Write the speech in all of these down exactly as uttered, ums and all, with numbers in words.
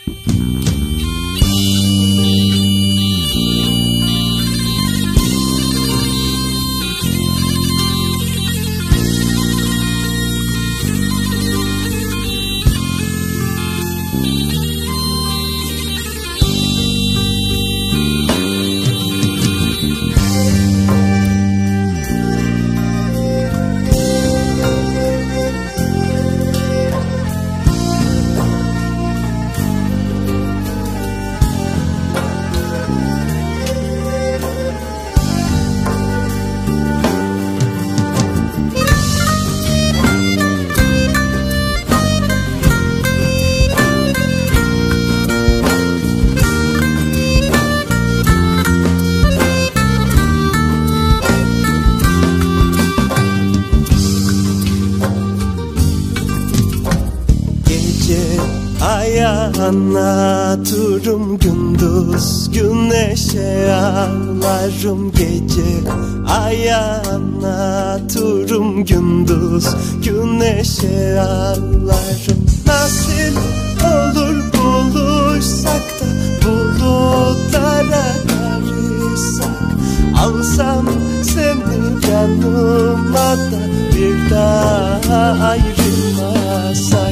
Anlatırım gündüz güneşe ağlarım gece aya anlatırım gündüz güneşe ağlarım. Nasıl olur buluşsak da bulutlara karışsak, alsam seni yanıma da bir daha ayrılmasak.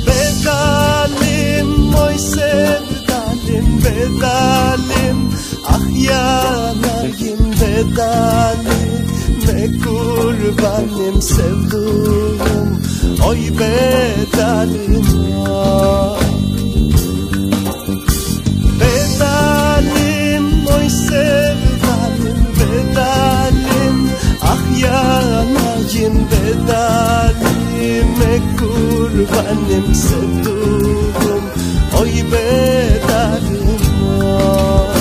Bedalim oy sevdalim bedalim, ah yanayım bedalim, ne kurbanım sevduğum oy bedalim oy. Bedalim oy sevdalim bedalim, ah yanayım bedalim, ne kurbanım sevduğum oy bedalim oy.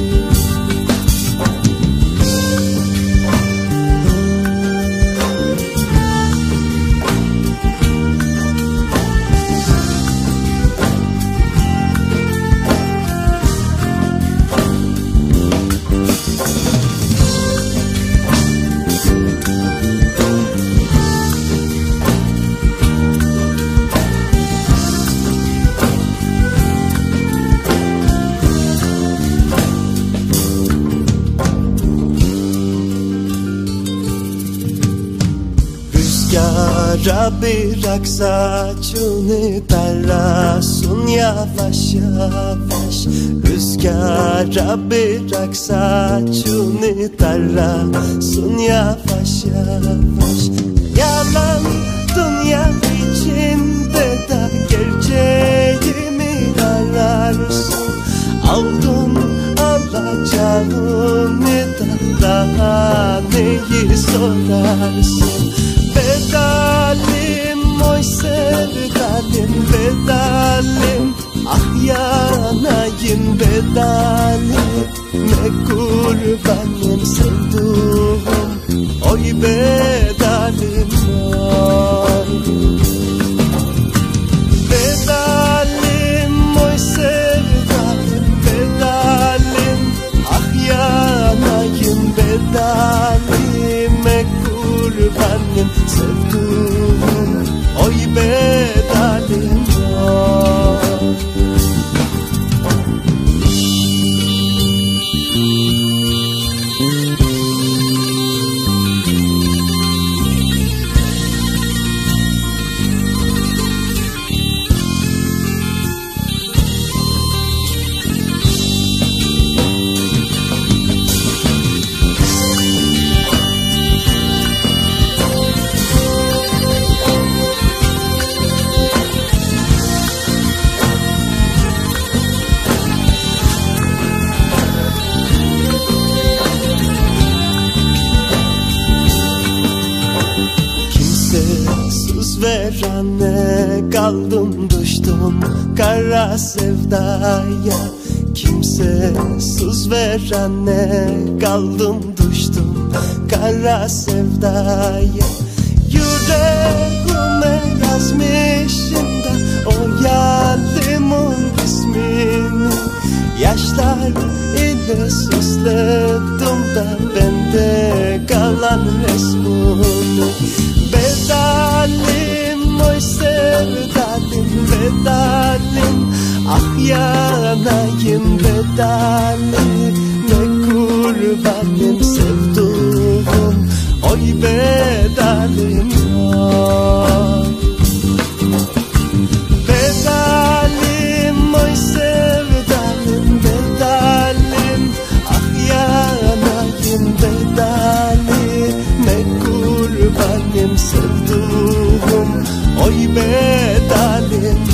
Rüzgara bırak saçını tarlasın yavaş yavaş, rüzgara bırak saçını tarlasın yavaş yavaş. Yalan dünya içinde de gerçeğimi ararsın, aldın alacağını da daha neyi sorarsın. Bedalim oy sevdalim bedalim, ah yanayım bedalim, ne kurbanım sevduğum oy bedalim oy. Bedalim oy sevdalim bedalim, ah yanayım bedalim, ne kurbanım sevduğum oy bedalim oy. Verene kaldım düştüm kara sevdaya, kimsesiz verene kaldım düştüm kara sevdaya. Yüreğime yazmışım da o yalimin ismini, yaşlar ile süsledim da bende kalan resmini. Bedalim oy sevdalim bedalim, Ah yanayım bedali, ne kurbanım sevduğum, oy bedalim yok. Bedalim oy sevdalim bedalim, ah yanayım bedali, ne kurbanım sevduğum, oy bedalim